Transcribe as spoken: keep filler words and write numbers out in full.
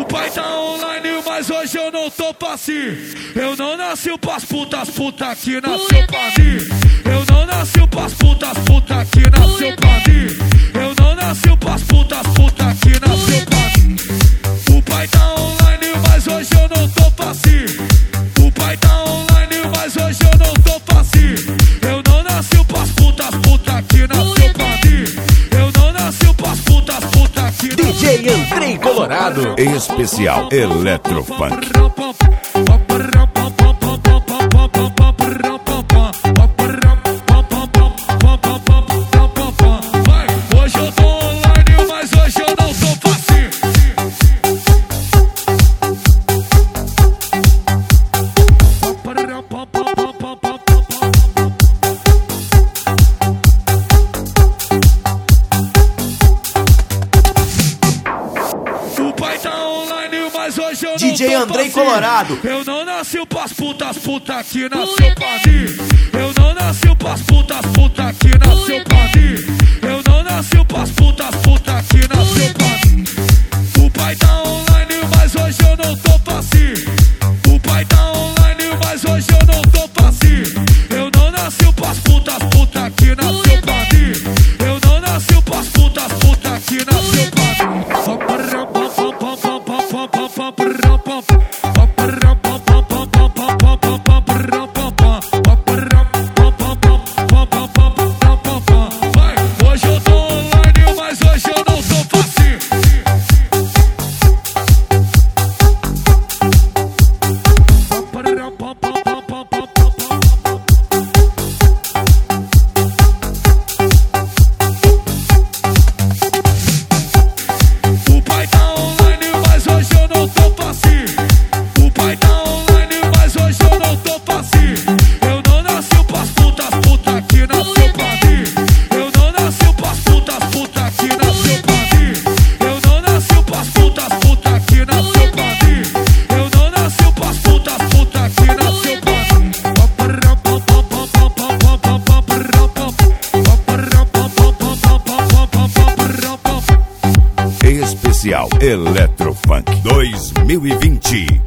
pai tá online, mas hoje eu não tô pra si. Eu não nasci pras putas, puta que nasceu pra mim. Eu não nasci pras putas, puta que nasceu pra mim. Eu não nasci pras putas, puta que nasceu pra mim. O pai tá online, mas hoje eu não tô pra si. O pai tá online, mas hoje eu não tô pra si. Eu não nasci pras putas, puta que nasceu pra mim. Eu não nasci pras putas, puta que nasceu. D J Andrei Colorado, em especial Electrofunk. Hoje eu tô online, mas hoje eu não tô fácil. O pai tá online, mas hoje eu não D J tô Andrei fácil. Colorado. Eu não nasci pras putas, puta que nasceu pra mim. Eu não nasci pras putas, puta que nasceu pra mim. Eu não nasci pras putas, puta que nasceu pra mim. O pai tá online, mas hoje eu não tô fácil. O pai tá online, mas hoje eu não tô fácil. Eu não nasci pras putas, puta que nasceu pra mim. Eu não nasci pras putas, puta que nasceu pra mim. Hoje eu tô online, mas hoje eu não tô fácil. O pai tá online, mas hoje eu não tô fácil. O pai tá online, mas hoje eu não tô fácil. Eu não nasci pras putas, puta que nasceu pra mim. Eu não nasci pras putas, puta que nasceu pra mim. Eu não nasci pras putas, puta que nasceu pra mim. Eu não nasci pras putas, puta que nasceu pra mim. Em especial Electrofunk dois mil e vinte.